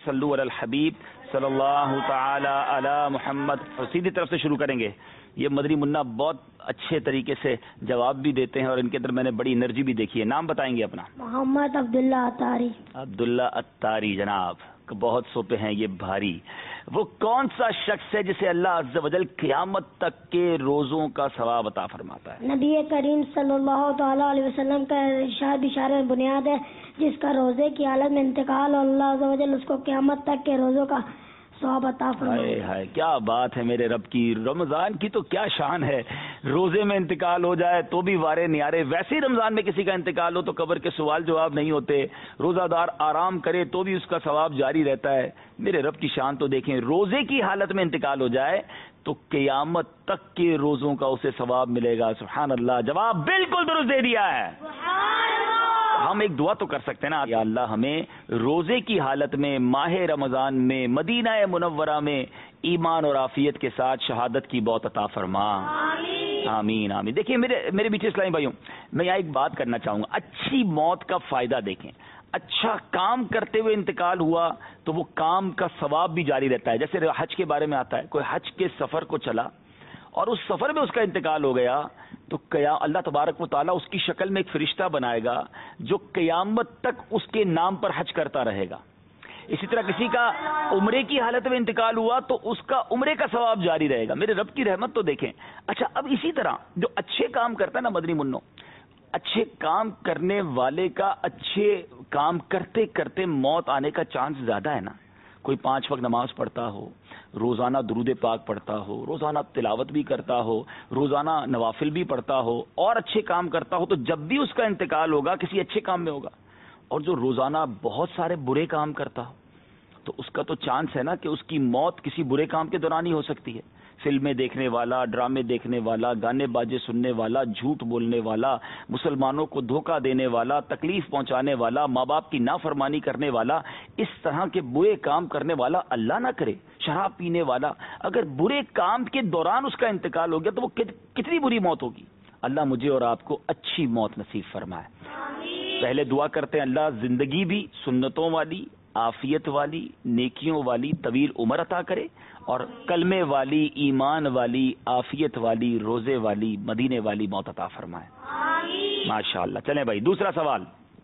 صلو علی الحبیب صلی اللہ تعالی علی محمد. اور سیدھی طرف سے شروع کریں گے. یہ مدنی منا بہت اچھے طریقے سے جواب بھی دیتے ہیں اور ان کے اندر میں نے بڑی انرجی بھی دیکھی ہے. نام بتائیں گے اپنا؟ محمد عبداللہ اتاری. عبداللہ اتاری جناب، بہت سو پہ ہیں یہ بھاری. وہ کون سا شخص ہے جسے اللہ عز و جل قیامت تک کے روزوں کا ثواب عطا فرماتا ہے؟ نبی کریم صلی اللہ تعالی علیہ وسلم کا ارشاد اشارہ بنیاد ہے، جس کا روزے کی حالت میں انتقال اور اللہ عز و جل اس کو قیامت تک کے روزوں کا ثواب عطا فرمائے. ہائے کیا بات ہے میرے رب کی. رمضان کی تو کیا شان ہے. روزے میں انتقال ہو جائے تو بھی وارے نیارے. ویسے ہی رمضان میں کسی کا انتقال ہو تو قبر کے سوال جواب نہیں ہوتے. روزہ دار آرام کرے تو بھی اس کا ثواب جاری رہتا ہے. میرے رب کی شان تو دیکھیں. روزے کی حالت میں انتقال ہو جائے تو قیامت تک کے روزوں کا اسے ثواب ملے گا. سبحان اللہ. جواب بالکل درست دے دیا ہے. ہم ایک دعا تو کر سکتے ہیں نا، یا اللہ ہمیں روزے کی حالت میں ماہ رمضان میں مدینہ منورہ میں ایمان اور عافیت کے ساتھ شہادت کی بہت عطا فرما. آمین آمین. دیکھیں میرے بیچ اسلامی بھائیوں، میں یہاں ایک بات کرنا چاہوں گا. اچھی موت کا فائدہ دیکھیں. اچھا کام کرتے ہوئے انتقال ہوا تو وہ کام کا ثواب بھی جاری رہتا ہے. جیسے حج کے بارے میں آتا ہے، کوئی حج کے سفر کو چلا اور اس سفر میں اس کا انتقال ہو گیا تو اللہ تبارک و تعالیٰ اس کی شکل میں ایک فرشتہ بنائے گا جو قیامت تک اس کے نام پر حج کرتا رہے گا. اسی طرح کسی کا عمرے کی حالت میں انتقال ہوا تو اس کا عمرے کا ثواب جاری رہے گا. میرے رب کی رحمت تو دیکھیں. اچھا اب اسی طرح جو اچھے کام کرتا ہے نا مدنی منو، اچھے کام کرنے والے کا اچھے کام کرتے کرتے موت آنے کا چانس زیادہ ہے نا. کوئی 5 وقت نماز پڑھتا ہو، روزانہ درود پاک پڑھتا ہو، روزانہ تلاوت بھی کرتا ہو، روزانہ نوافل بھی پڑھتا ہو اور اچھے کام کرتا ہو، تو جب بھی اس کا انتقال ہوگا کسی اچھے کام میں ہوگا. اور جو روزانہ بہت سارے برے کام کرتا ہو تو اس کا تو چانس ہے نا کہ اس کی موت کسی برے کام کے دوران ہی ہو سکتی ہے. فلمیں دیکھنے والا، ڈرامے دیکھنے والا، گانے باجے سننے والا، جھوٹ بولنے والا، مسلمانوں کو دھوکہ دینے والا، تکلیف پہنچانے والا، ماں باپ کی نافرمانی کرنے والا، اس طرح کے برے کام کرنے والا، اللہ نہ کرے شراب پینے والا، اگر برے کام کے دوران اس کا انتقال ہو گیا تو وہ کتنی بری موت ہوگی. اللہ مجھے اور آپ کو اچھی موت نصیب فرمائے. پہلے دعا کرتے ہیں اللہ زندگی بھی سنتوں والی، عافیت والی، نیکیوں والی، طویل عمر عطا کرے اور کلمے والی، ایمان والی، عافیت والی، روزے والی، مدینے والی موت عطا فرمائے. ماشاء اللہ. چلیں بھائی دوسرا سوال.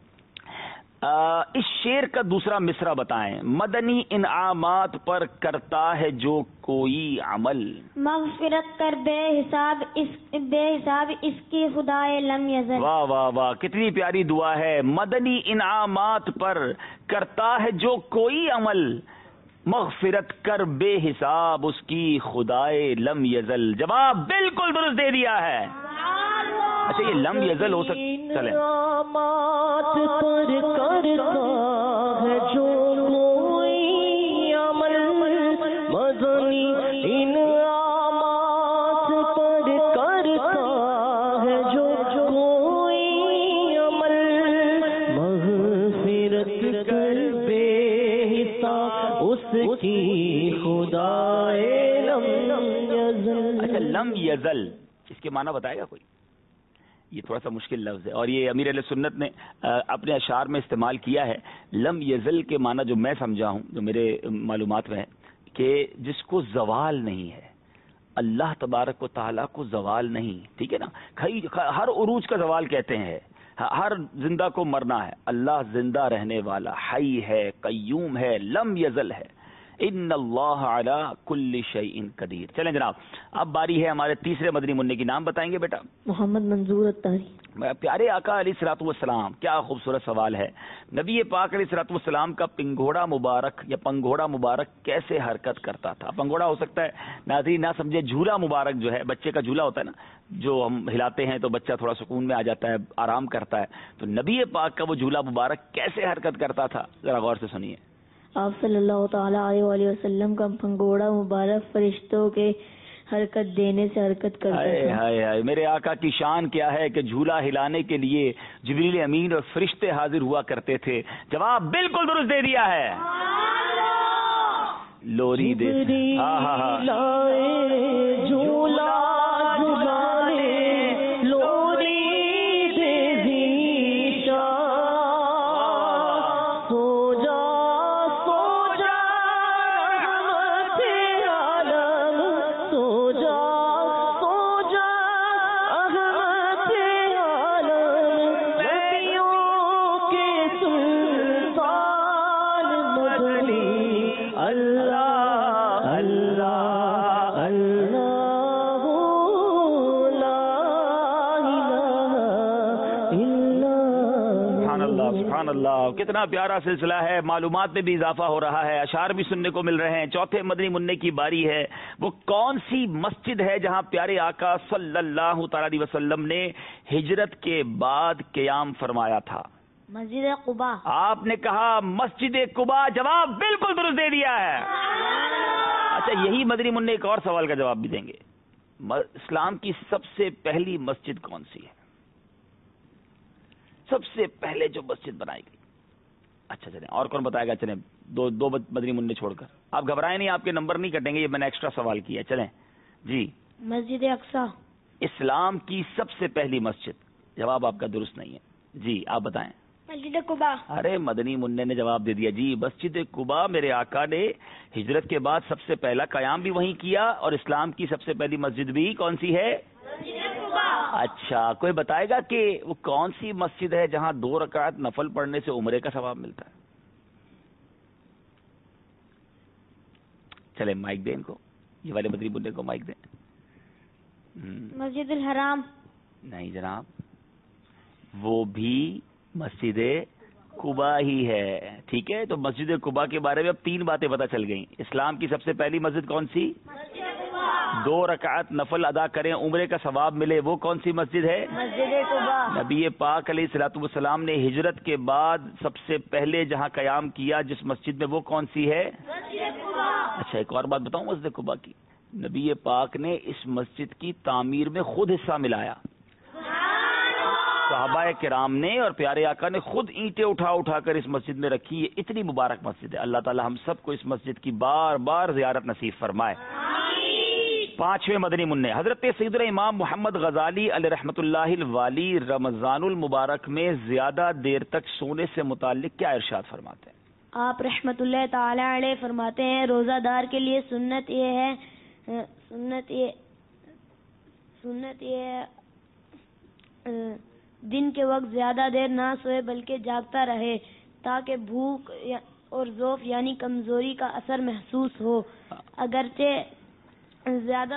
اس شعر کا دوسرا مصرع بتائیں. مدنی انعامات پر کرتا ہے جو کوئی عمل، مغفرت کر بے حساب اس کی خدائے لم یزل. واہ واہ واہ، کتنی پیاری دعا ہے. مدنی انعامات پر کرتا ہے جو کوئی عمل، مغفرت کر بے حساب اس کی خدائے لم یزل. جواب بالکل درست دے دیا ہے. اچھا یہ لم یزل ہو سکتا چلیں لم یزل اس کے معنی بتائے گا کوئی؟ یہ تھوڑا سا مشکل لفظ ہے اور یہ امیر اہل سنت نے اپنے اشعار میں استعمال کیا ہے. لم یزل کے معنی جو میں سمجھا ہوں، جو میرے معلومات میں ہے، کہ جس کو زوال نہیں ہے. اللہ تبارک و تعالیٰ کو زوال نہیں، ٹھیک ہے نا. ہر عروج کا زوال کہتے ہیں، ہر زندہ کو مرنا ہے. اللہ زندہ رہنے والا حی ہے، قیوم ہے، لم یزل ہے. ان اللہ علی کل شیء قدیر. چلیں جناب اب باری ہے ہمارے تیسرے مدنی منع کی. نام بتائیں گے بیٹا؟ محمد منظور اتاری. پیارے آقا علیہ الصلوۃ والسلام، کیا خوبصورت سوال ہے. نبی پاک علیہ الصلوۃ والسلام کا پنگھوڑا مبارک یا پنگھوڑا مبارک کیسے حرکت کرتا تھا؟ پنگھوڑا ہو سکتا ہے ناظرین نہ سمجھے، جھولا مبارک جو ہے، بچے کا جھولا ہوتا ہے نا، جو ہم ہلاتے ہیں تو بچہ تھوڑا سکون میں آ جاتا ہے، آرام کرتا ہے. تو نبی پاک کا وہ جھولا مبارک کیسے حرکت کرتا تھا؟ ذرا غور سے سنیے. آپ صلی اللہ تعالی علیہ وسلم کا پنگھوڑا مبارک فرشتوں کے حرکت دینے سے حرکت کرتا تھا. ہائے ہائے، میرے آقا کی شان کیا ہے کہ جھولا ہلانے کے لیے جبریل امین اور فرشتے حاضر ہوا کرتے تھے. جواب بالکل درست دے دیا ہے. لوری دے ہاں ہاں ہاں جھولا جھولانے لوری دے دیشا سو جا اللہ، کتنا پیارا سلسلہ ہے، معلومات میں بھی اضافہ ہو رہا ہے، اشعار بھی سننے کو مل رہے ہیں۔ چوتھے مدنی منع کی باری ہے۔ وہ کون سی مسجد ہے جہاں پیارے آقا صلی اللہ تعالی علیہ وسلم نے ہجرت کے بعد قیام فرمایا تھا؟ مسجد قباء۔ آپ نے کہا مسجد قباء، جواب بالکل درست دے دیا ہے۔ اچھا، یہی مدنی منع ایک اور سوال کا جواب بھی دیں گے۔ اسلام کی سب سے پہلی مسجد کون سی ہے؟ سب سے پہلے جو مسجد بنائی گئی؟ اچھا چلیں، اور کون بتائے گا؟ چلیں دو مدنی منع چھوڑ کر، آپ گھبرائیں نہیں، آپ کے نمبر نہیں کٹیں گے، یہ میں نے ایکسٹرا سوال کیا۔ چلیں جی، مسجد اقصی۔ اسلام کی سب سے پہلی مسجد، جواب آپ کا درست نہیں ہے جی، آپ بتائیں۔ مسجد قباء۔ ارے مدنی منع نے جواب دے دیا جی، مسجد قباء میرے آقا نے ہجرت کے بعد سب سے پہلا قیام بھی وہیں کیا، اور اسلام کی سب سے پہلی مسجد بھی کون سی ہے؟ اچھا، کوئی بتائے گا کہ وہ کون سی مسجد ہے جہاں 2 رکعت نفل پڑھنے سے عمرے کا ثواب ملتا ہے؟ چلے مائک دیں ان کو، یہ والے مدنی منع کو مائک دیں۔ مسجد الحرام۔ نہیں جناب، وہ بھی مسجد قباء ہی ہے، ٹھیک ہے؟ تو مسجد قباء کے بارے میں اب 3 باتیں پتہ چل گئیں۔ اسلام کی سب سے پہلی مسجد کون سی؟ 2 رکعت نفل ادا کریں عمرے کا ثواب ملے، وہ کون سی مسجد ہے؟ مسجد قباء۔ نبی پاک علیہ الصلوۃ والسلام نے ہجرت کے بعد سب سے پہلے جہاں قیام کیا جس مسجد میں، وہ کون سی ہے؟ مسجد قباء۔ اچھا، ایک اور بات بتاؤں مسجد قباء کی، نبی پاک نے اس مسجد کی تعمیر میں خود حصہ ملایا۔ صحابہ کرام نے اور پیارے آقا نے خود اینٹیں اٹھا کر اس مسجد میں رکھی۔ یہ اتنی مبارک مسجد ہے، اللہ تعالی ہم سب کو اس مسجد کی بار بار زیارت نصیب فرمائے۔ 5ویں مدنی منع، حضرت سیدنا امام محمد غزالی علیہ رحمۃ اللہ الوالی رمضان المبارک میں زیادہ دیر تک سونے سے متعلق کیا ارشاد فرماتے ہیں؟ آپ رحمت اللہ تعالی علیہ فرماتے ہیں، روزہ دار کے لیے سنت یہ ہے دن کے وقت زیادہ دیر نہ سوئے بلکہ جاگتا رہے تاکہ بھوک اور ذوف یعنی کمزوری کا اثر محسوس ہو۔ اگرچہ زیادہ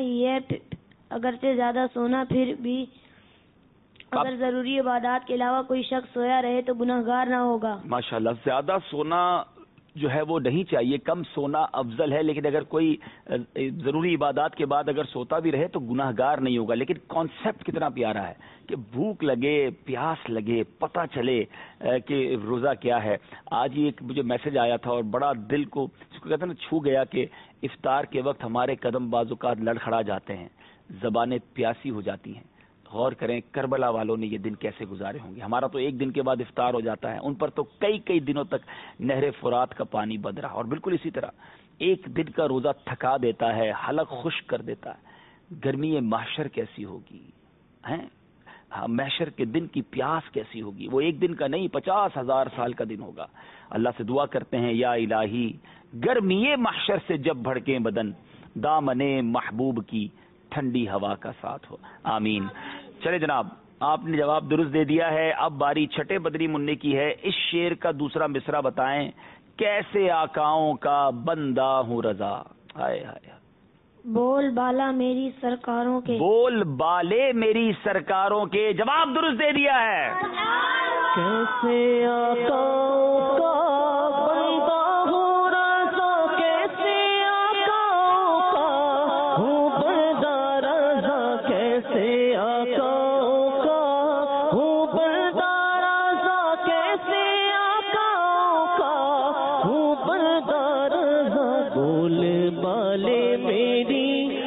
سونا پھر بھی اگر ضروری عبادات کے علاوہ کوئی شخص سویا رہے تو گناہگار نہ ہوگا۔ ماشاءاللہ، زیادہ سونا جو ہے وہ نہیں چاہیے، کم سونا افضل ہے، لیکن اگر کوئی ضروری عبادات کے بعد اگر سوتا بھی رہے تو گناہگار نہیں ہوگا۔ لیکن کانسیپٹ کتنا پیارا ہے کہ بھوک لگے، پیاس لگے، پتہ چلے کہ روزہ کیا ہے۔ آج ہی ایک مجھے میسج آیا تھا اور بڑا دل کو کہتے ہیں نا چھو گیا کہ افطار کے وقت ہمارے قدم بعض اوقات لڑکھڑا جاتے ہیں، زبانیں پیاسی ہو جاتی ہیں۔ غور کریں کربلا والوں نے یہ دن کیسے گزارے ہوں گے۔ ہمارا تو ایک دن کے بعد افطار ہو جاتا ہے، ان پر تو کئی دنوں تک نہر فرات کا پانی بند رہا۔ اور بالکل اسی طرح ایک دن کا روزہ تھکا دیتا ہے، حلق خشک کر دیتا ہے۔ گرمی محشر کیسی ہوگی، محشر کے دن کی پیاس کیسی ہوگی، وہ ایک دن کا نہیں 50,000 سال کا دن ہوگا۔ اللہ سے دعا کرتے ہیں، یا الہی گرمی محشر سے جب بھڑکیں بدن، دامن محبوب کی ٹھنڈی ہوا کا ساتھ ہو، آمین۔ چلے جناب، آپ نے جواب درست دے دیا ہے۔ اب باری چھٹے مدنی منع کی ہے۔ اس شعر کا دوسرا مصرع بتائیں۔ کیسے آقاؤں کا بندہ ہوں رضا، ہائے ہائے۔ بول بالا میری سرکاروں کے، بول بالے میری سرکاروں کے، جواب درست دے دیا ہے۔ کیسے آقاؤں کا بندہ ہوں رضا، کیسے آقاؤں کا ہوں بندہ رضا، کیسے آقاؤں کا ہوں بندہ رضا، کیسے آقاؤں کا ہوں بندہ رضا۔ بول بالے میری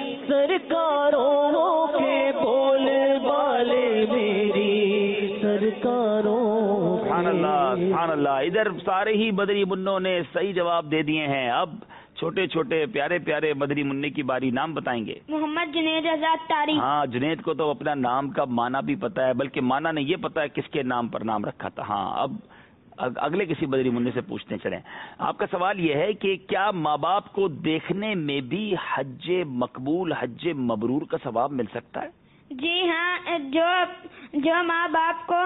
سرکاروں کے، بول بالے میری سرکاروں۔ سبحان اللہ، سبحان اللہ۔ ادھر سارے ہی مدنی منوں نے صحیح جواب دے دیے ہیں۔ اب چھوٹے چھوٹے پیارے پیارے مدنی منع کی باری، نام بتائیں گے؟ محمد جنید آزاد طاری۔ ہاں، جنید کو تو اپنا نام کا معنی بھی پتا ہے، بلکہ معنی نہیں یہ پتا ہے کس کے نام پر نام رکھا تھا۔ ہاں، اب اگلے کسی مدنی منع سے پوچھتے چلیں۔ آپ کا سوال یہ ہے کہ کیا ماں باپ کو دیکھنے میں بھی حج مقبول، حج مبرور کا ثواب مل سکتا ہے؟ جی ہاں، جو ماں باپ کو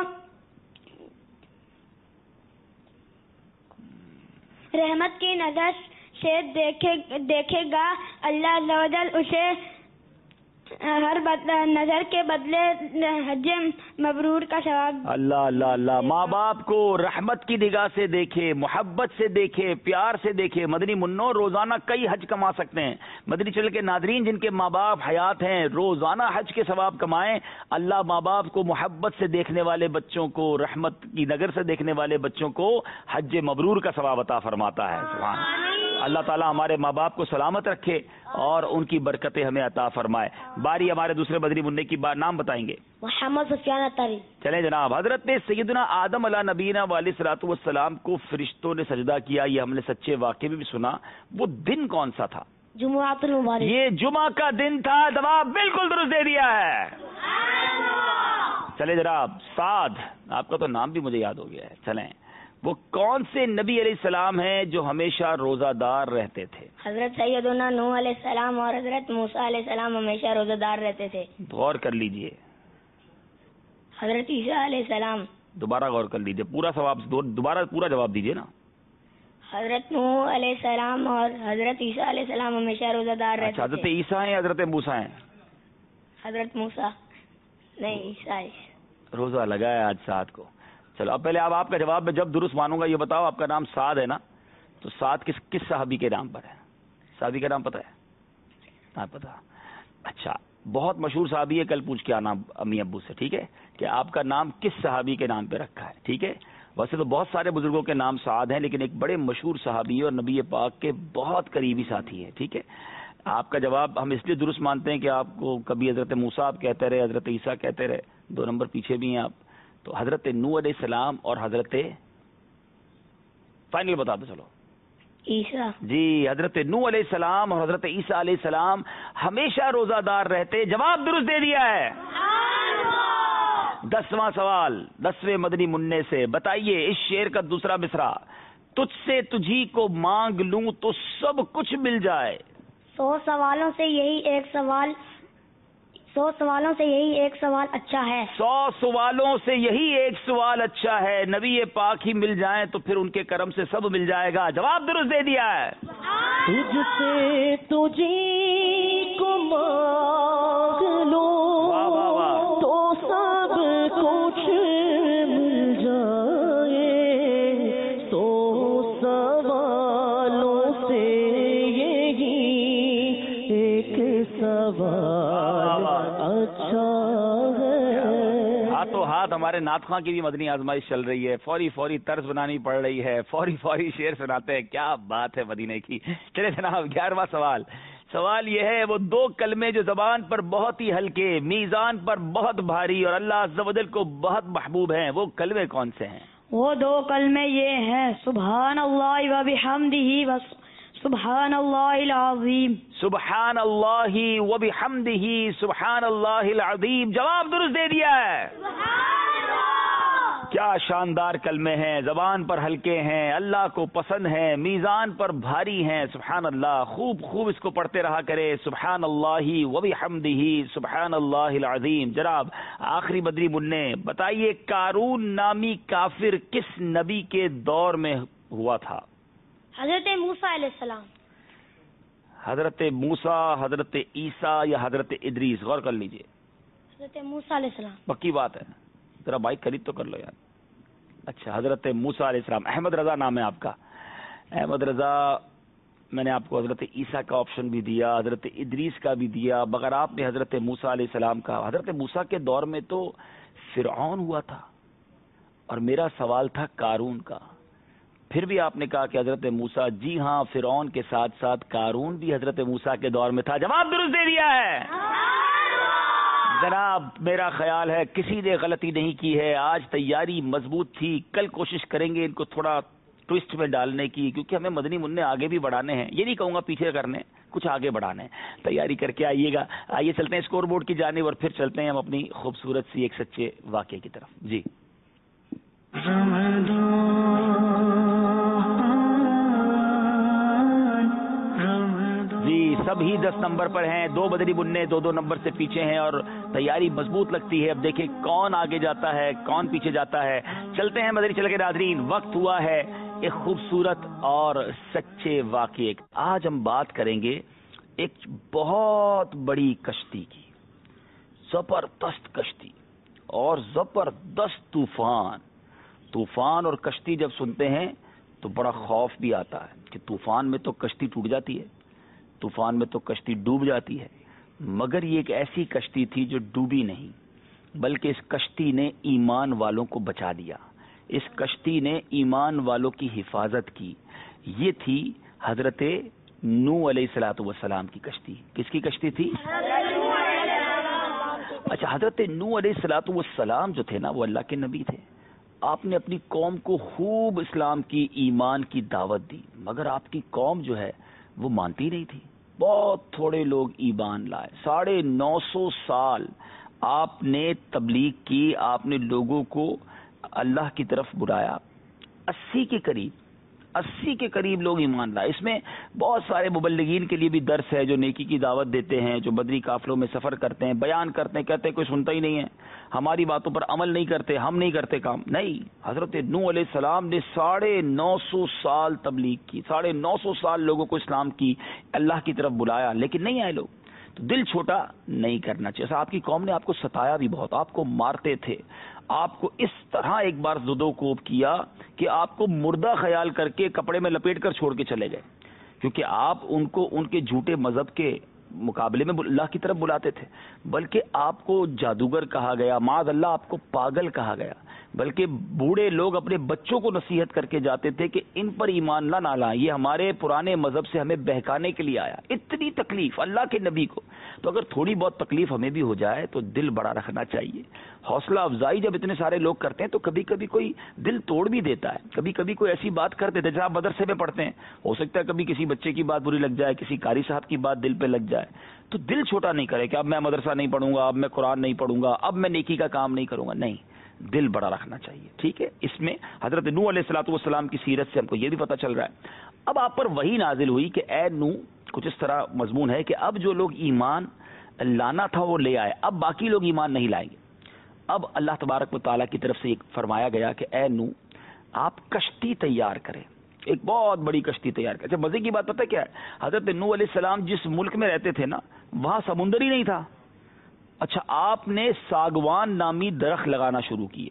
رحمت کی نظر سے دیکھے گا، اللہ عز و جل اسے ہر نظر کے بدلے حج مبرور کا ثواب. اللہ اللہ اللہ. ماں باپ کو رحمت کی نگاہ سے دیکھے, محبت سے دیکھے, پیار سے دیکھے. مدنی منوں روزانہ کئی حج کما سکتے ہیں. مدنی چینل کے ناظرین جن کے ماں باپ حیات ہیں روزانہ حج کے ثواب کمائیں. اللہ ماں باپ کو محبت سے دیکھنے والے بچوں کو, رحمت کی نظر سے دیکھنے والے بچوں کو حج مبرور کا ثواب عطا فرماتا ہے. سبحان اللہ تعالیٰ ہمارے ماں باپ کو سلامت رکھے اور ان کی برکتیں ہمیں عطا فرمائے. باری ہمارے دوسرے مدنی منع کی نام بتائیں گے. محمد سفیان اتاری. چلیں جناب. حضرت سیدنا آدم علیہ نبینا علیہ الصلوۃ والسلام کو فرشتوں نے سجدہ کیا, یہ ہم نے سچے واقعے میں بھی سنا. وہ دن کون سا تھا؟ جمعۃ المبارک. یہ جمعہ کا دن تھا. جواب بالکل درست دے دیا ہے. چلے جناب. سعد, آپ کا تو نام بھی مجھے یاد ہو گیا ہے. چلیں, وہ کون سے نبی علیہ السلام ہیں جو ہمیشہ روزہ دار رہتے تھے؟ حضرت سیدنا نوح علیہ السلام اور حضرت موسیٰ علیہ السلام ہمیشہ روزہ دار رہتے تھے. غور کر لیجئے. حضرت عیسیٰ علیہ السلام. دوبارہ غور کر لیجئے, پورا دوبارہ پورا جواب دیجئے نا. حضرت نوح علیہ السلام اور حضرت عیسیٰ علیہ السلام ہمیشہ روزہ دار رہتے تھے. حضرت عیسیٰ ہیں حضرت موسیٰ ہیں؟ حضرت موسیٰ نہیں, عیسیٰ. روزہ لگایا آج سعد کو. چلو اب پہلے آپ کا جواب میں جب درست مانوں گا. یہ بتاؤ, آپ کا نام سعد ہے نا, تو سعد کس صحابی کے نام پر ہے؟ صحابی کا نام پتہ ہے؟ نہ پتہ. اچھا, بہت مشہور صحابی ہے. کل پوچھ کے آنا امی ابو سے, ٹھیک ہے, کہ آپ کا نام کس صحابی کے نام پہ رکھا ہے. ٹھیک ہے. ویسے تو بہت سارے بزرگوں کے نام سعد ہیں, لیکن ایک بڑے مشہور صحابی اور نبی پاک کے بہت قریبی ساتھی ہیں. ٹھیک ہے. آپ کا جواب ہم اس لیے درست مانتے ہیں کہ آپ کو کبھی حضرت موسیٰ آپ کہتے رہے, حضرت عیسیٰ کہتے رہے, 2 نمبر پیچھے بھی ہیں آپ. تو حضرت نوح علیہ السلام اور حضرت, فائنل بتا دو. چلو عیسیٰ. جی, حضرت نوح علیہ السلام اور حضرت عیسیٰ علیہ السلام ہمیشہ روزہ دار رہتے. جواب درست دے دیا ہے. 10واں سوال 10ویں مدنی منع سے. بتائیے اس شعر کا دوسرا مصرع. تجھ سے تجھی کو مانگ لوں تو سب کچھ مل جائے. 100 سوالوں سے یہی ایک سوال اچھا ہے. 100 سوالوں سے یہی ایک سوال اچھا ہے. نبی پاک ہی مل جائیں تو پھر ان کے کرم سے سب مل جائے گا. جواب درست دے دیا ہے. تجھ سے تجھی کو مانگ لو تو سب کچھ مل جائے. 100 سوالوں سے یہی ایک سوال اچھا ہے. ہاتھوں ہاتھ ہمارے ناطخواں کی بھی مدنی آزمائش چل رہی ہے. فوری طرز بنانی پڑ رہی ہے. فوری شعر سناتے ہیں. کیا بات ہے مدینے کی. چلے جناب 11واں سوال. سوال یہ ہے, وہ 2 کلمے جو زبان پر بہت ہی ہلکے, میزان پر بہت بھاری اور اللہ عز و جل کو بہت محبوب ہیں, وہ کلمے کون سے ہیں؟ وہ 2 کلمے یہ ہیں, سبحان اللہ و بحمدہ سبحان اللہ العظیم. سبحان اللہ و بحمدہ سبحان اللہ العظیم. جواب درست دے دیا ہے. کیا شاندار کلمے ہیں. زبان پر ہلکے ہیں, اللہ کو پسند ہیں, میزان پر بھاری ہیں. سبحان اللہ. خوب اس کو پڑھتے رہا کرے. سبحان اللہ و بحمدہ سبحان اللہ العظیم. جناب آخری بدری منع. بتائیے قارون نامی کافر کس نبی کے دور میں ہوا تھا؟ حضرت موسیٰ علیہ السلام. حضرت موسیٰ, حضرت عیسیٰ یا حضرت ادریس؟ غور کر لیجئے. حضرت موسیٰ علیہ السلام. پکی بات ہے. ذرا بائک قریب تو کر لو یار. اچھا, حضرت موسیٰ علیہ السلام. احمد رضا نام ہے آپ کا. احمد رضا, میں نے آپ کو حضرت عیسیٰ کا آپشن بھی دیا, حضرت ادریس کا بھی دیا, مگر آپ نے حضرت موسیٰ علیہ السلام کا. حضرت موسیٰ کے دور میں تو فرعون ہوا تھا اور میرا سوال تھا قارون کا. پھر بھی آپ نے کہا کہ حضرت موسیٰ. جی ہاں, فرعون کے ساتھ ساتھ قارون بھی حضرت موسیٰ کے دور میں تھا. جواب درست دے دیا ہے. جناب میرا خیال ہے کسی نے غلطی نہیں کی ہے. آج تیاری مضبوط تھی. کل کوشش کریں گے ان کو تھوڑا ٹوسٹ میں ڈالنے کی, کیونکہ ہمیں مدنی منع آگے بھی بڑھانے ہیں. یہ نہیں کہوں گا پیچھے کرنے, کچھ آگے بڑھانے. تیاری کر کے آئیے گا. آئیے چلتے ہیں اسکور بورڈ کی جانب اور پھر چلتے ہیں ہم اپنی خوبصورت سی ایک سچے واقعے کی طرف. جی جی, سبھی 10 نمبر پر ہیں. 2 بدری منع 2 نمبر سے پیچھے ہیں اور تیاری مضبوط لگتی ہے. اب دیکھیں کون آگے جاتا ہے, کون پیچھے جاتا ہے. چلتے ہیں مدنی چل کے ناظرین. وقت ہوا ہے ایک خوبصورت اور سچے واقعے. آج ہم بات کریں گے ایک بہت بڑی کشتی کی. زبردست کشتی اور زبردست طوفان اور کشتی جب سنتے ہیں تو بڑا خوف بھی آتا ہے کہ طوفان میں تو کشتی ٹوٹ جاتی ہے، طوفان میں تو کشتی ڈوب جاتی ہے، مگر یہ ایک ایسی کشتی تھی جو ڈوبی نہیں، بلکہ اس کشتی نے ایمان والوں کو بچا دیا، اس کشتی نے ایمان والوں کی حفاظت کی۔ یہ تھی حضرت نوح علیہ الصلوۃ والسلام کی کشتی۔ کس کی کشتی تھی؟ اچھا، حضرت نوح علیہ الصلوۃ والسلام جو تھے نا، وہ اللہ کے نبی تھے۔ آپ نے اپنی قوم کو خوب اسلام کی، ایمان کی دعوت دی، مگر آپ کی قوم جو ہے وہ مانتی نہیں تھی۔ بہت تھوڑے لوگ ایمان لائے۔ 950 سال آپ نے تبلیغ کی، آپ نے لوگوں کو اللہ کی طرف بلایا۔ 80 کے قریب لوگ ایمان لائے۔ اس میں بہت سارے مبلغین کے لیے بھی درس ہے، جو نیکی کی دعوت دیتے ہیں، جو بدری قافلوں میں سفر کرتے ہیں، بیان کرتے ہیں، کہتے ہیں کوئی سنتا ہی نہیں ہے، ہماری باتوں پر عمل نہیں کرتے، ہم نہیں کرتے کام۔ نہیں، حضرت نوح علیہ السلام نے 950 سال تبلیغ کی، 950 سال لوگوں کو اسلام کی، اللہ کی طرف بلایا، لیکن نہیں آئے لوگ۔ تو دل چھوٹا نہیں کرنا چاہیے۔ ایسا آپ کی قوم نے آپ کو ستایا بھی بہت، آپ کو مارتے تھے، آپ کو اس طرح ایک بار زدو کوب کیا کہ آپ کو مردہ خیال کر کے کپڑے میں لپیٹ کر چھوڑ کے چلے گئے، کیونکہ آپ ان کو ان کے جھوٹے مذہب کے مقابلے میں اللہ کی طرف بلاتے تھے۔ بلکہ آپ کو جادوگر کہا گیا، معاذ اللہ آپ کو پاگل کہا گیا، بلکہ بوڑھے لوگ اپنے بچوں کو نصیحت کر کے جاتے تھے کہ ان پر ایمان نہ لائیں، یہ ہمارے پرانے مذہب سے ہمیں بہکانے کے لیے آیا۔ اتنی تکلیف اللہ کے نبی کو۔ تو اگر تھوڑی بہت تکلیف ہمیں بھی ہو جائے تو دل بڑا رکھنا چاہیے۔ حوصلہ افزائی جب اتنے سارے لوگ کرتے ہیں تو کبھی کبھی کوئی دل توڑ بھی دیتا ہے، کبھی کبھی کوئی ایسی بات کر دیتے ہیں۔ جب آپ مدرسے میں پڑھتے ہیں، ہو سکتا ہے کبھی کسی بچے کی بات بری لگ جائے، کسی قاری صاحب کی بات دل پہ لگ جائے، تو دل چھوٹا نہیں کرے کہ اب میں مدرسہ نہیں پڑھوں گا، اب میں قرآن نہیں پڑھوں گا، اب میں نیکی کا کام نہیں کروں گا۔ نہیں، دل بڑا رکھنا چاہیے، ٹھیک ہے۔ اس میں حضرت نوح علیہ الصلوۃ والسلام کی سیرت سے ہم کو یہ بھی پتہ چل رہا ہے۔ اب آپ پر وحی نازل ہوئی کہ اے نوح، کچھ اس طرح مضمون ہے کہ اب جو لوگ ایمان لانا تھا وہ لے آئے، اب باقی لوگ ایمان نہیں لائیں گے۔ اب اللہ تبارک و تعالیٰ کی طرف سے ایک فرمایا گیا کہ اے نوح، آپ کشتی تیار کریں، ایک بہت بڑی کشتی تیار کریں۔ اچھا، مزے کی بات پتہ کیا ہے؟ حضرت نوح علیہ السلام جس ملک میں رہتے تھے نا، وہاں سمندر ہی نہیں تھا۔ اچھا، آپ نے ساگوان نامی درخت لگانا شروع کیے۔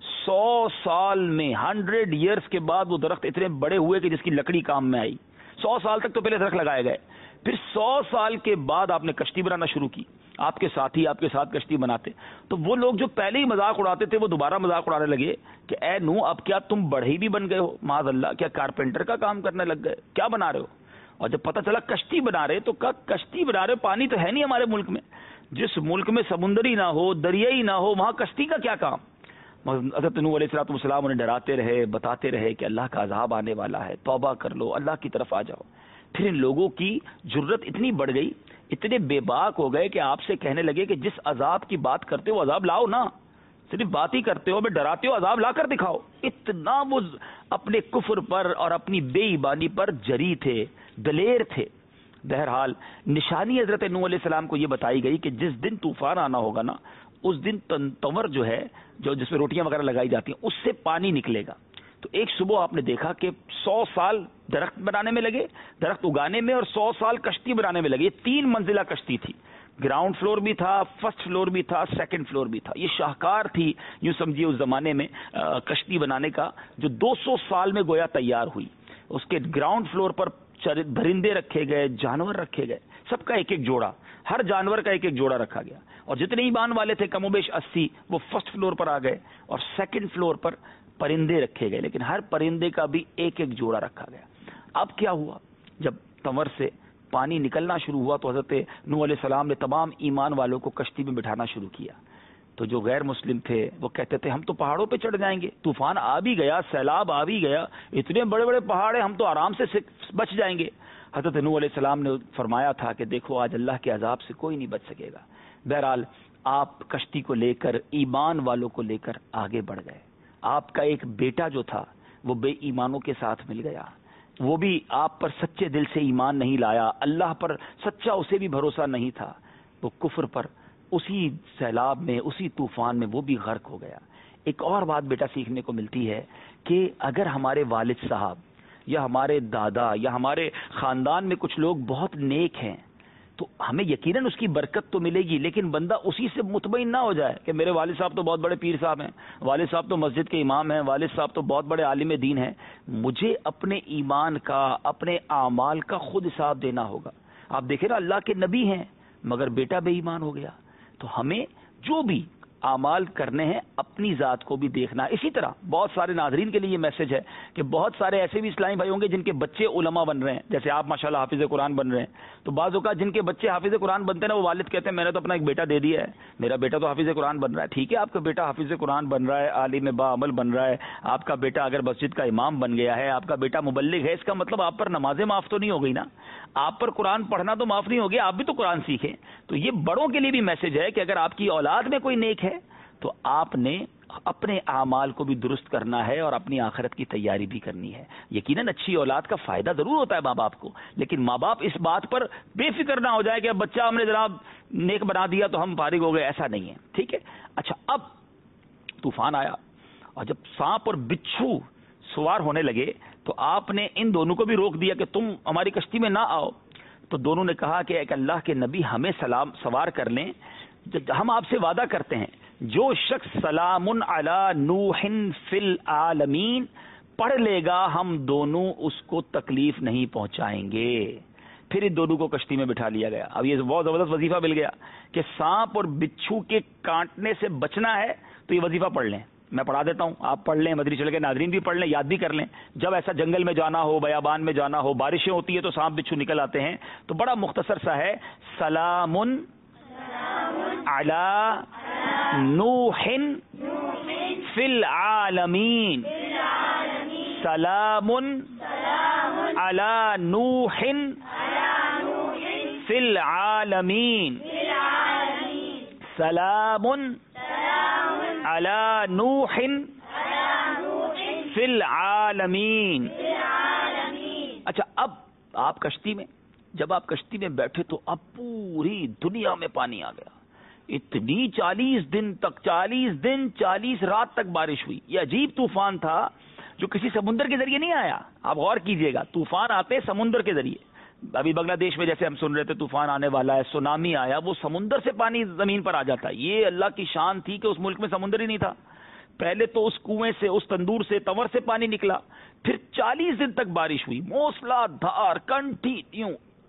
100 سال میں 100 ایئرز کے بعد وہ درخت اتنے بڑے ہوئے کہ جس کی لکڑی کام میں آئی۔ 100 سال تک تو پہلے درخت لگائے گئے، پھر 100 سال کے بعد آپ نے کشتی بنانا شروع کی۔ آپ کے ساتھی آپ کے ساتھ کشتی بناتے، تو وہ لوگ جو پہلے ہی مذاق اڑاتے تھے وہ دوبارہ مذاق اڑانے لگے کہ اے نوح، اب کیا تم بڑھئی بھی بن گئے ہو؟ معاذ اللہ، کیا کارپینٹر کا کام کرنے لگ گئے؟ کیا بنا رہے ہو؟ اور جب پتہ چلا کشتی بنا رہے، تو کشتی بنا رہے، پانی تو ہے نہیں ہمارے ملک میں، جس ملک میں سمندر ہی نہ ہو، دریائی نہ ہو، وہاں کشتی کا کیا کام؟ حضرت نوح علیہ الصلوۃ والسلام انہیں ڈراتے رہے، بتاتے رہے کہ اللہ کا عذاب آنے والا ہے، توبہ کر لو، اللہ کی طرف آ جاؤ۔ پھر ان لوگوں کی جرت اتنی بڑھ گئی، اتنے بے باک ہو گئے کہ آپ سے کہنے لگے کہ جس عذاب کی بات کرتے ہو عذاب لاؤ نا، صرف بات ہی کرتے ہو، میں ڈراتے ہو، عذاب لا کر دکھاؤ۔ اتنا وہ اپنے کفر پر اور اپنی بے ایمانی پر جری تھے، دلیر تھے۔ بہرحال نشانی حضرت نوح علیہ السلام کو یہ بتائی گئی کہ جس دن طوفان آنا ہوگا نا، اس دن تنور جو ہے، جو جس میں روٹیاں وغیرہ لگائی جاتی ہیں، اس سے پانی نکلے گا۔ تو ایک صبح آپ نے دیکھا کہ 100 سال درخت بنانے میں لگے، درخت اگانے میں، اور 100 سال کشتی بنانے میں لگے۔ یہ 3 منزلہ کشتی تھی، گراؤنڈ فلور بھی تھا، فرسٹ فلور بھی تھا، سیکنڈ فلور بھی تھا۔ یہ شاہکار تھی، یوں سمجھیے اس زمانے میں کشتی بنانے کا، جو 200 سال میں گویا تیار ہوئی۔ اس کے گراؤنڈ فلور پر درندے رکھے گئے، جانور رکھے گئے، سب کا ایک ایک جوڑا، ہر جانور کا ایک ایک جوڑا رکھا گیا۔ اور جتنے ایمان والے تھے کم و بیش 80، وہ فرسٹ فلور پر آ گئے، اور سیکنڈ فلور پر پرندے رکھے گئے، لیکن ہر پرندے کا بھی ایک ایک جوڑا رکھا گیا۔ اب کیا ہوا؟ جب تنور سے پانی نکلنا شروع ہوا تو حضرت نوح علیہ السلام نے تمام ایمان والوں کو کشتی میں بٹھانا شروع کیا۔ تو جو غیر مسلم تھے وہ کہتے تھے ہم تو پہاڑوں پہ چڑھ جائیں گے، طوفان آ بھی گیا، سیلاب آ بھی گیا، اتنے بڑے بڑے پہاڑ ہیں، ہم تو آرام سے بچ جائیں گے۔ حضرت نوح علیہ السلام نے فرمایا تھا کہ دیکھو آج اللہ کے عذاب سے کوئی نہیں بچ سکے گا۔ بہرحال آپ کشتی کو لے کر، ایمان والوں کو لے کر آگے بڑھ گئے۔ آپ کا ایک بیٹا جو تھا وہ بے ایمانوں کے ساتھ مل گیا، وہ بھی آپ پر سچے دل سے ایمان نہیں لایا، اللہ پر سچا اسے بھی بھروسہ نہیں تھا، وہ کفر پر اسی سیلاب میں، اسی طوفان میں وہ بھی غرق ہو گیا۔ ایک اور بات بیٹا سیکھنے کو ملتی ہے کہ اگر ہمارے والد صاحب یا ہمارے دادا یا ہمارے خاندان میں کچھ لوگ بہت نیک ہیں، تو ہمیں یقیناً اس کی برکت تو ملے گی، لیکن بندہ اسی سے مطمئن نہ ہو جائے کہ میرے والد صاحب تو بہت بڑے پیر صاحب ہیں، والد صاحب تو مسجد کے امام ہیں، والد صاحب تو بہت بڑے عالم دین ہیں. مجھے اپنے ایمان کا، اپنے اعمال کا خود حساب دینا ہوگا. آپ دیکھیں نا، اللہ کے نبی ہیں مگر بیٹا بے ایمان ہو گیا. تو ہمیں جو بھی اعمال کرنے ہیں اپنی ذات کو بھی دیکھنا. اسی طرح بہت سارے ناظرین کے لیے یہ میسج ہے کہ بہت سارے ایسے بھی اسلامی بھائی ہوں گے جن کے بچے علماء بن رہے ہیں، جیسے آپ ماشاءاللہ حافظ قرآن بن رہے ہیں. تو بعض اوقات جن کے بچے حافظ قرآن بنتے ہیں نا، وہ والد کہتے ہیں میں نے تو اپنا ایک بیٹا دے دیا ہے، میرا بیٹا تو حافظ قرآن بن رہا ہے. ٹھیک ہے، آپ کا بیٹا حافظ قرآن بن رہا ہے، عالم با عمل بن رہا ہے، آپ کا بیٹا اگر مسجد کا امام بن گیا ہے، آپ کا بیٹا مبلغ ہے، اس کا مطلب آپ پر نمازیں معاف تو نہیں ہو گئی نا، آپ پر قرآن پڑھنا تو معاف نہیں ہو گیا، آپ بھی تو قرآن سیکھیں. تو یہ بڑوں کے لیے بھی میسج ہے کہ اگر آپ کی اولاد میں کوئی نیک ہے تو آپ نے اپنے اعمال کو بھی درست کرنا ہے اور اپنی آخرت کی تیاری بھی کرنی ہے. یقیناً اچھی اولاد کا فائدہ ضرور ہوتا ہے ماں باپ کو، لیکن ماں باپ اس بات پر بے فکر نہ ہو جائے کہ اب بچہ ہم نے جناب نیک بنا دیا تو ہم فارغ ہو گئے، ایسا نہیں ہے. ٹھیک ہے. اچھا، اب طوفان آیا اور جب سانپ اور بچھو سوار ہونے لگے تو آپ نے ان دونوں کو بھی روک دیا کہ تم ہماری کشتی میں نہ آؤ. تو دونوں نے کہا کہ ایک اللہ کے نبی ہمیں سوار کر لیں، ہم آپ سے وعدہ کرتے ہیں جو شخص سلام علی نوح فی العالمین پڑھ لے گا ہم دونوں اس کو تکلیف نہیں پہنچائیں گے. پھر ان دونوں کو کشتی میں بٹھا لیا گیا. اب یہ بہت زبردست وظیفہ مل گیا کہ سانپ اور بچھو کے کاٹنے سے بچنا ہے تو یہ وظیفہ پڑھ لیں. میں پڑھا دیتا ہوں، آپ پڑھ لیں، مدری چل کے ناظرین بھی پڑھ لیں، یاد بھی کر لیں. جب ایسا جنگل میں جانا ہو، بیابان میں جانا ہو، بارشیں ہوتی ہے تو سانپ بچھو نکل آتے ہیں، تو بڑا مختصر سا ہے، سلام علی نوح فی العالمین، سلام علی نوح فی العالمین، سلام علی نوح فی العالمین. اچھا، اب آپ کشتی میں، جب آپ کشتی میں بیٹھے تو اب پوری دنیا میں پانی آ گیا. اتنی 40 دن 40 رات تک بارش ہوئی. یہ عجیب طوفان تھا جو کسی سمندر کے ذریعے نہیں آیا. آپ غور کیجئے گا، طوفان آتے سمندر کے ذریعے. ابھی بنگلہ دیش میں جیسے ہم سن رہے تھے طوفان آنے والا ہے، سونامی آیا، وہ سمندر سے پانی زمین پر آ جاتا ہے. یہ اللہ کی شان تھی کہ اس ملک میں سمندر ہی نہیں تھا. پہلے تو اس کنویں سے، اس تندور سے، تور سے پانی نکلا، پھر 40 دن تک بارش ہوئی، موسلا دھار کنٹینیو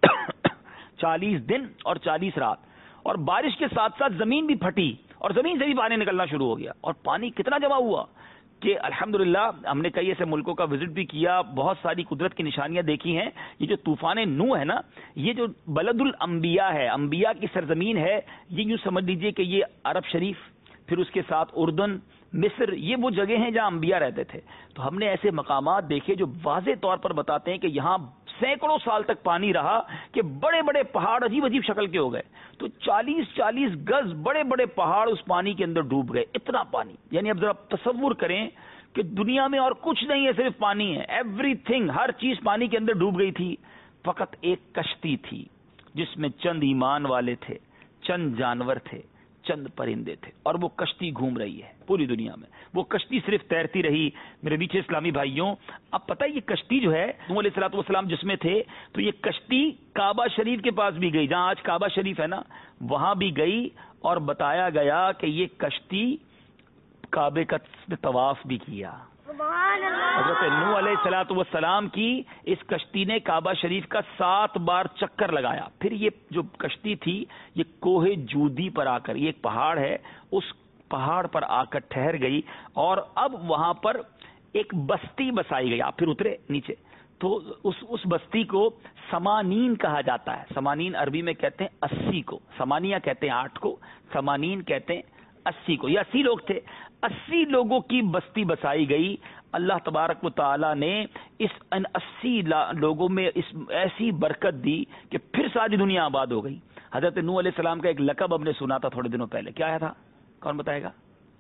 40 دن اور 40 رات. اور بارش کے ساتھ ساتھ زمین بھی پھٹی اور زمین سے بھی پانی نکلنا شروع ہو گیا. اور پانی کتنا جمع ہوا کہ الحمدللہ ہم نے کئی ایسے ملکوں کا وزٹ بھی کیا، بہت ساری قدرت کی نشانیاں دیکھی ہیں. یہ جو طوفان نوح ہے نا، یہ جو بلد الانبیاء ہے، انبیاء کی سرزمین ہے، یہ یوں سمجھ لیجئے کہ یہ عرب شریف، پھر اس کے ساتھ اردن، مصر، یہ وہ جگہ ہیں جہاں انبیاء رہتے تھے. تو ہم نے ایسے مقامات دیکھے جو واضح طور پر بتاتے ہیں کہ یہاں سینکڑوں سال تک پانی رہا کہ بڑے بڑے پہاڑ عجیب عجیب شکل کے ہو گئے. تو 40 گز بڑے بڑے پہاڑ اس پانی کے اندر ڈوب گئے. اتنا پانی، یعنی اب ذرا تصور کریں کہ دنیا میں اور کچھ نہیں ہے، صرف پانی ہے. ایوری تھنگ، ہر چیز پانی کے اندر ڈوب گئی تھی. فقط ایک کشتی تھی جس میں چند ایمان والے تھے، چند جانور تھے، چند پرندے تھے، اور وہ کشتی گھوم رہی ہے پوری دنیا میں. وہ کشتی صرف تیرتی رہی. میرے میٹھے اسلامی بھائیوں، اب پتہ ہے یہ کشتی جو ہے، نوح علیہ الصلوۃ والسلام جس میں تھے، تو یہ کشتی کعبہ شریف کے پاس بھی گئی، جہاں آج کعبہ شریف ہے نا، وہاں بھی گئی. اور بتایا گیا کہ یہ کشتی کعبے کا طواف بھی کیا. حضرت نوح علیہ الصلوۃ والسلام کی اس کشتی نے کعبہ شریف کا 7 بار چکر لگایا. پھر یہ جو کشتی تھی یہ کوہ جودی پر آ کر، یہ ایک پہاڑ ہے، اس پہاڑ پر آ کر ٹھہر گئی. اور اب وہاں پر ایک بستی بسائی گئی. آپ پھر اترے نیچے تو اس بستی کو سمانین کہا جاتا ہے. سمانین عربی میں کہتے ہیں 80 کو، سمانیہ کہتے ہیں 8 کو، سمانین کہتے ہیں 80 کو. یہ 80 لوگ تھے. 80 لوگوں کی بستی بسائی گئی. اللہ تبارک و تعالی نے ان 80 لوگوں میں ایسی برکت دی کہ پھر ساری دنیا آباد ہو گئی. حضرت نوح علیہ السلام کا ایک لقب ہم نے سنا تھا تھوڑے دنوں پہلے. کیا تھا؟ کون بتائے گا؟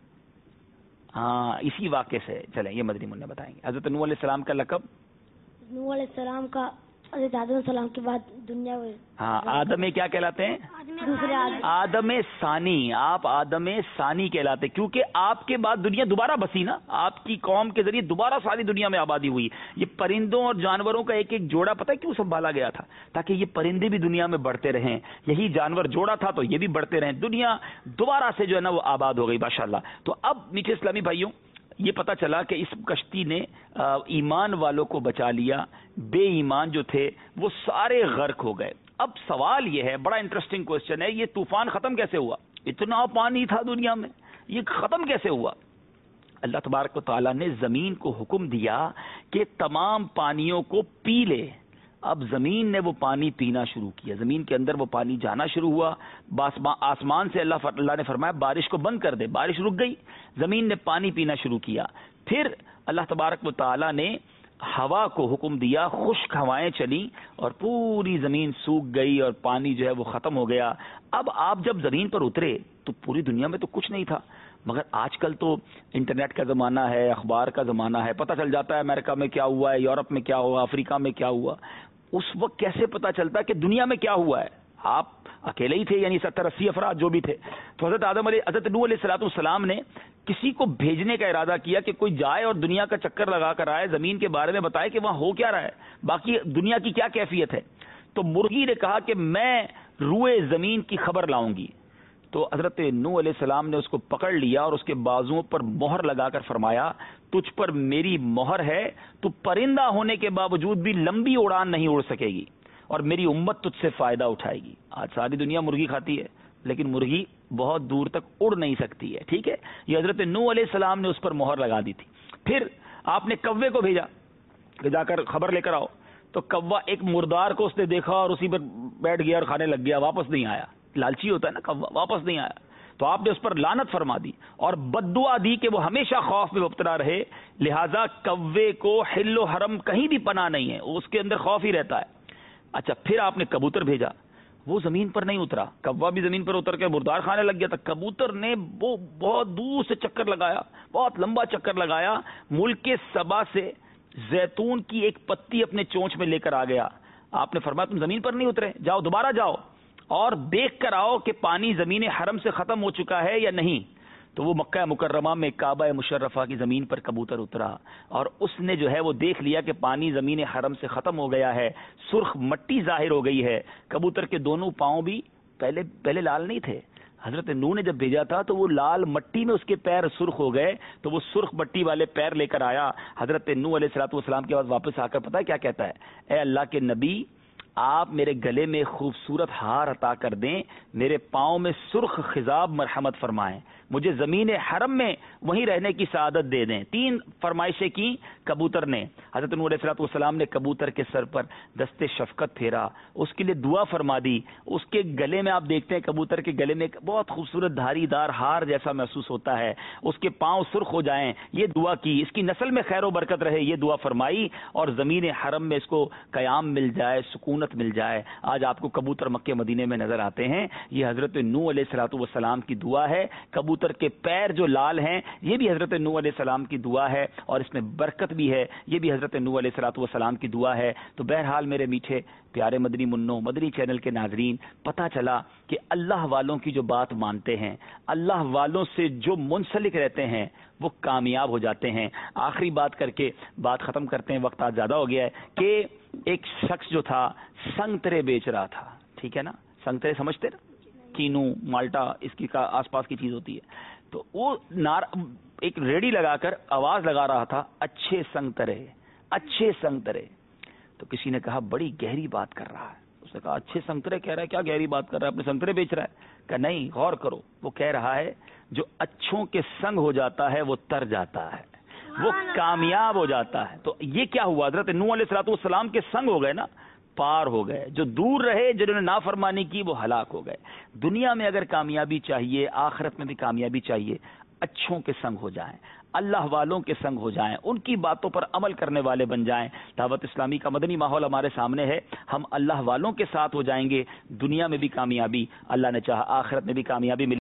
ہاں، اسی واقعے سے چلیں، یہ مدنی منع بتائیں گے. حضرت نوح علیہ السلام کا لقب، نوح علیہ السلام کا حضرت آدم علیہ السلام کے بعد دنیا، ہاں، آدم میں کیا کہلاتے ہیں؟ दूसरे आदम ثانی، آپ آدم ثانی کہلاتے، کیونکہ آپ کے بعد دنیا دوبارہ بسی نا، آپ کی قوم کے ذریعے دوبارہ ساری دنیا میں آبادی ہوئی. یہ پرندوں اور جانوروں کا ایک ایک جوڑا پتہ ہے کیوں سنبھالا گیا تھا؟ تاکہ یہ پرندے بھی دنیا میں بڑھتے رہیں، یہی جانور جوڑا تھا تو یہ بھی بڑھتے رہیں، دنیا دوبارہ سے جو ہے نا وہ آباد ہو گئی ماشاءاللہ. تو اب میٹھے اسلامی بھائیوں، یہ پتہ چلا کہ اس کشتی نے ایمان والوں کو بچا لیا، بے ایمان جو تھے وہ سارے غرق ہو گئے. اب سوال یہ ہے، بڑا انٹرسٹنگ کوسچن ہے، یہ طوفان ختم کیسے ہوا؟ اتنا پانی تھا دنیا میں، یہ ختم کیسے ہوا؟ اللہ تبارک و تعالیٰ نے زمین کو حکم دیا کہ تمام پانیوں کو پی لے. اب زمین نے وہ پانی پینا شروع کیا، زمین کے اندر وہ پانی جانا شروع ہوا. آسمان سے اللہ نے فرمایا بارش کو بند کر دے، بارش رک گئی، زمین نے پانی پینا شروع کیا. پھر اللہ تبارک و تعالیٰ نے ہوا کو حکم دیا، خشک ہوائیں چلیں اور پوری زمین سوکھ گئی اور پانی جو ہے وہ ختم ہو گیا. اب آپ جب زمین پر اترے تو پوری دنیا میں تو کچھ نہیں تھا، مگر آج کل تو انٹرنیٹ کا زمانہ ہے، اخبار کا زمانہ ہے، پتہ چل جاتا ہے امریکہ میں کیا ہوا ہے، یورپ میں کیا ہوا، افریقہ میں کیا ہوا. اس وقت کیسے پتہ چلتا ہے کہ دنیا میں کیا ہوا ہے؟ آپ اکیلے ہی تھے، یعنی 70-80 افراد جو بھی تھے. تو حضرت نوح علیہ السلام نے کسی کو بھیجنے کا ارادہ کیا کہ کوئی جائے اور دنیا کا چکر لگا کر آئے، زمین کے بارے میں بتائے کہ وہاں ہو کیا رہا ہے، باقی دنیا کی کیا کیفیت ہے. تو مرغی نے کہا کہ میں روئے زمین کی خبر لاؤں گی. تو حضرت نوح علیہ السلام نے اس کو پکڑ لیا اور اس کے بازوؤں پر مہر لگا کر فرمایا تجھ پر میری مہر ہے، تو پرندہ ہونے کے باوجود بھی لمبی اڑان نہیں اڑ سکے گی اور میری امت تجھ سے فائدہ اٹھائے گی. آج ساری دنیا مرغی کھاتی ہے لیکن مرغی بہت دور تک اڑ نہیں سکتی ہے. ٹھیک ہے، یہ حضرت نوح علیہ السلام نے اس پر مہر لگا دی تھی. پھر آپ نے کوے کو بھیجا کہ جا کر خبر لے کر آؤ. تو کوا ایک مردار کو اس نے دیکھا اور اسی پر بیٹھ گیا اور کھانے لگ گیا، واپس نہیں آیا. لالچی ہوتا ہے نا کوا، واپس نہیں آیا. تو آپ نے اس پر لعنت فرما دی اور بد دعا دی کہ وہ ہمیشہ خوف میں مبتلا رہے. لہذا کوے کو حل و حرم کہیں بھی پناہ نہیں ہے، اس کے اندر خوف ہی رہتا ہے. اچھا، پھر آپ نے کبوتر بھیجا، وہ زمین پر نہیں اترا، کوا بھی زمین پر اتر کے مردار کھانے لگ گیا تھا. کبوتر نے وہ بہت دور سے چکر لگایا، بہت لمبا چکر لگایا، ملک سبا سے زیتون کی ایک پتی اپنے چونچ میں لے کر آ گیا. آپ نے فرمایا تم زمین پر نہیں اترے، جاؤ دوبارہ جاؤ اور دیکھ کر آؤ کہ پانی زمین حرم سے ختم ہو چکا ہے یا نہیں. تو وہ مکہ مکرمہ میں کعبہ مشرفہ کی زمین پر کبوتر اترا اور اس نے جو ہے وہ دیکھ لیا کہ پانی زمین حرم سے ختم ہو گیا ہے، سرخ مٹی ظاہر ہو گئی ہے. کبوتر کے دونوں پاؤں بھی پہلے لال نہیں تھے. حضرت نوح نے جب بھیجا تھا تو وہ لال مٹی میں اس کے پیر سرخ ہو گئے، تو وہ سرخ مٹی والے پیر لے کر آیا. حضرت نوح علیہ السلام کے بعد واپس آ کر پتہ ہے کیا کہتا ہے؟ اے اللہ کے نبی، آپ میرے گلے میں خوبصورت ہار عطا کر دیں، میرے پاؤں میں سرخ خضاب مرحمت فرمائیں، مجھے زمین حرم میں وہیں رہنے کی سعادت دے دیں. 3 فرمائشیں کی کبوتر نے. حضرت نوح علیہ السلام نے کبوتر کے سر پر دست شفقت پھیرا، اس کے لیے دعا فرما دی. اس کے گلے میں آپ دیکھتے ہیں کبوتر کے گلے میں ایک بہت خوبصورت دھاری دار ہار جیسا محسوس ہوتا ہے. اس کے پاؤں سرخ ہو جائیں یہ دعا کی، اس کی نسل میں خیر و برکت رہے یہ دعا فرمائی، اور زمین حرم میں اس کو قیام مل جائے، سکونت مل جائے. آج آپ کو کبوتر مکے مدینے میں نظر آتے ہیں، یہ حضرت نوح علیہ السلام کی دعا ہے. کبوتر کے پیر جو لال ہیں یہ بھی حضرت نوح علیہ السلام کی دعا ہے اور اس میں برکت بھی ہے، یہ بھی حضرت نوح علیہ السلام کی دعا ہے. تو بہرحال میرے میٹھے پیارے مدنی منوں، مدنی چینل کے ناظرین، پتہ چلا کہ اللہ والوں کی جو بات مانتے ہیں، اللہ والوں سے جو منسلک رہتے ہیں وہ کامیاب ہو جاتے ہیں. آخری بات کر کے بات ختم کرتے ہیں، وقت آج زیادہ ہو گیا ہے. کہ ایک شخص جو تھا سنگترے بیچ رہا تھا، ٹھیک ہے نا، سنگترے سمجھتے نا، کینو مالٹا اس کی کا آس پاس کی چیز ہوتی ہے. تو وہ ایک ریڑی لگا کر آواز لگا رہا تھا، اچھے سنگترے، اچھے سنگترے. تو کسی نے کہا بڑی گہری بات کر رہا ہے. اس نے کہا اچھے سنگترے کہہ رہا ہے، کیا گہری بات کر رہا ہے، اپنے سنگترے بیچ رہا ہے. کہ نہیں، غور کرو، وہ کہہ رہا ہے جو اچھوں کے سنگ ہو جاتا ہے وہ تر جاتا ہے، وہ کامیاب ہو جاتا ہے. تو یہ کیا ہوا؟ حضرت نوح علیہ السلام کے سنگ ہو گئے نا، پار ہو گئے. جو دور رہے، جنہوں نے نافرمانی کی، وہ ہلاک ہو گئے. دنیا میں اگر کامیابی چاہیے، آخرت میں بھی کامیابی چاہیے، اچھوں کے سنگ ہو جائیں، اللہ والوں کے سنگ ہو جائیں، ان کی باتوں پر عمل کرنے والے بن جائیں. دعوت اسلامی کا مدنی ماحول ہمارے سامنے ہے، ہم اللہ والوں کے ساتھ ہو جائیں گے. دنیا میں بھی کامیابی، اللہ نے چاہا آخرت میں بھی کامیابی ملے.